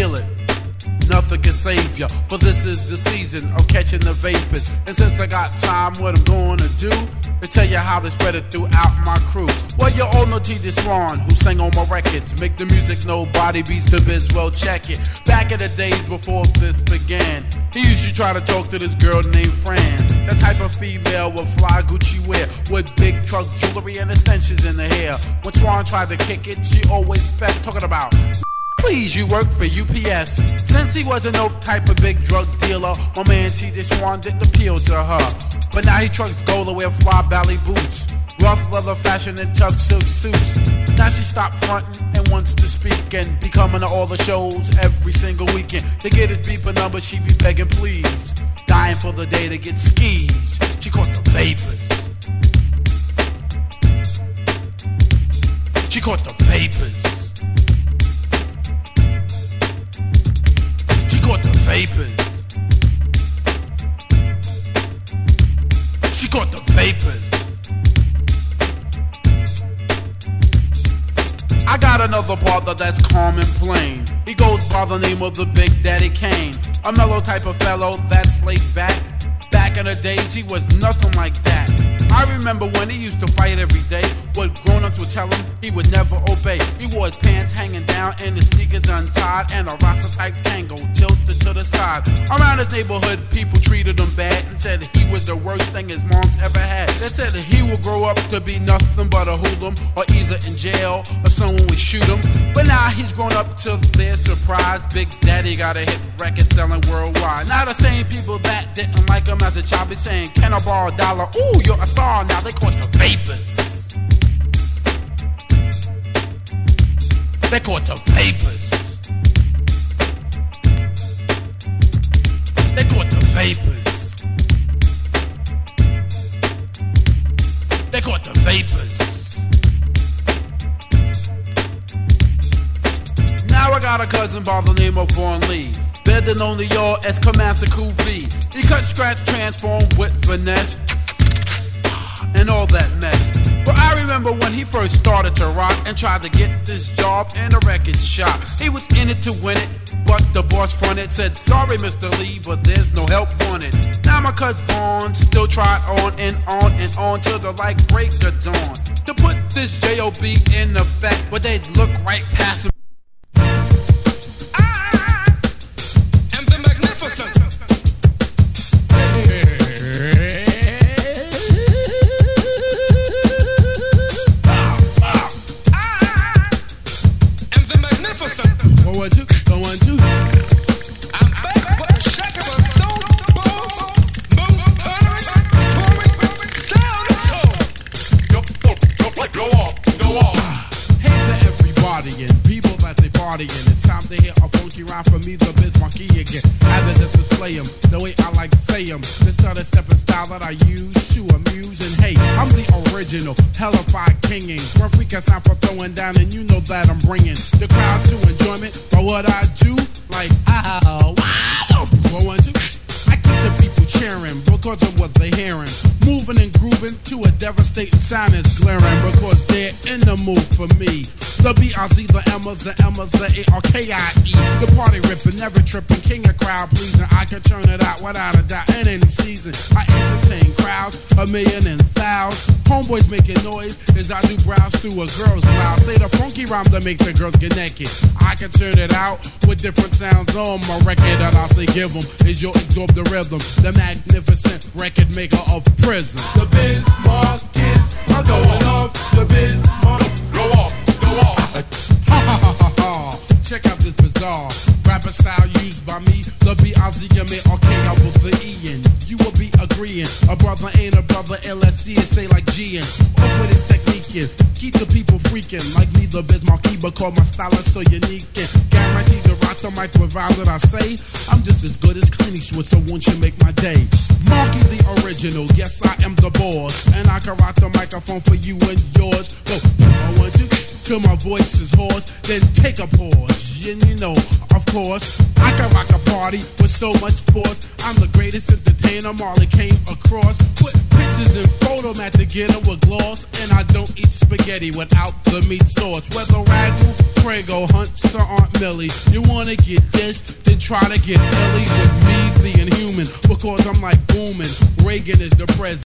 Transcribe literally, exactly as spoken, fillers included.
feel it. Nothing can save ya, but this is the season of catching the vapors. And since I got time, what I'm gonna do to tell you how they spread it throughout my crew. Well, you all know T D Swan, who sang on my records. Make the music nobody beats the biz, well check it. Back in the days before this began, he used to try to talk to this girl named Fran. The type of female with fly Gucci wear, with big truck jewelry and extensions in the hair. When Swan tried to kick it, she always fessed, talking about, please, you work for U P S. Since he wasn't no type of big drug dealer, my man T J Swan didn't appeal to her. But now he trucks gold to wear fly belly boots, rough leather fashion and tough silk suits. Now she stopped fronting and wants to speak and be coming to all the shows every single weekend. To get his beeper number, she be begging please, dying for the day to get skis. She caught the vapors. She caught the vapors. Caught the vapors. She caught the vapors. I got another brother that's calm and plain. He goes by the name of the Big Daddy Kane. A mellow type of fellow that's laid back. Back in the days he was nothing like that. I remember when he used to fight every day. What grown-ups would tell him, he would never obey. He wore his pants hanging down and his sneakers untied, and a Rasta-type tango tilted to the side. Around his neighborhood, people treated him bad and said he was the worst thing his mom's ever had. They said that he would grow up to be nothing but a hoodlum, or either in jail or someone would shoot him. But now he's grown up to their surprise. Big Daddy got a hit record selling worldwide. Now the same people that didn't like him as a child be saying, can I borrow a dollar? Ooh, you're a star now. They caught the vapors. They caught the vapors. They caught the vapors. They caught the vapors. Now I got a cousin by the name of Vaughn Lee, better known to y'all as Commander Cool V. He cut, scratch, transform with finesse, and all that mess. But I remember when he first started to rock and tried to get this job in a record shop. He was in it to win it, but the boss fronted, said, sorry Mister Lee, but there's no help wanted. Now my cousin Vaughn still tried on and on and on till the light break of dawn to put this J O B in effect, but they'd look right past him. I am the magnificent. One, one, two, one, one, two. I'm back for the shack of a soul boss, most thundering, storming, sound of soul. Go, go, go, go off, go off. Hey to everybody and people that say partying. It's time to hear a funky rhyme from me, the Biz Markie again. I had to display them the way I like to say them. This other stepping style that I use to amuse. And hey, I'm the original, hellified kinging. One freak I sound for throwing down, and you know that I'm bringing the crowd to enjoyment by what I do. Like, oh, wow, one, one, two. I keep the people cheering because of what they're hearing. Moving and grooving to a devastating sound is glaring because they're in the mood for me. The B I Z, the Emmas, the Emmas, the A R K I E. The party ripping, never tripping, king of crowd pleasing. I can turn it out without a doubt in any season. I entertain crowds, a million and thousands. Homeboys making noise as I do browse through a girl's mouth. Say the funky rhyme that makes the girls get naked. I can turn it out with different sounds on my record that I say give them. Is you'll absorb the rhythm, the magnificent record maker of prison. The Biz Markies are going off. The Biz Markies go off, go off. Ha ha ha ha ha. Check out this bizarre rapper style used by me. The B I Z M A R K I with the E and you will be agreeing. A brother ain't a brother, L S C and say like G and off with his technique and keep the people freaking. Like me, the Biz Markie, because my style is so unique and guaranteed to rock the mic with vibe that I say. I'm just as good as Clint Eastwood, so won't you make my day? Markie the original, yes I am the boss, and I can rock the microphone for you and yours. Go, I want you till my voice is hoarse, then take a pause. And you know, of course, I can rock a party with so much force. I'm the greatest entertainer Marley came across. Put pictures in photo mat to get them with gloss, and I don't eat spaghetti without the meat sauce. Whether ragu, Prego, Hunt, Sir Aunt Millie. You wanna get this, then try to get Ellie with me, the inhuman. Because I'm like booming. Reagan is the president.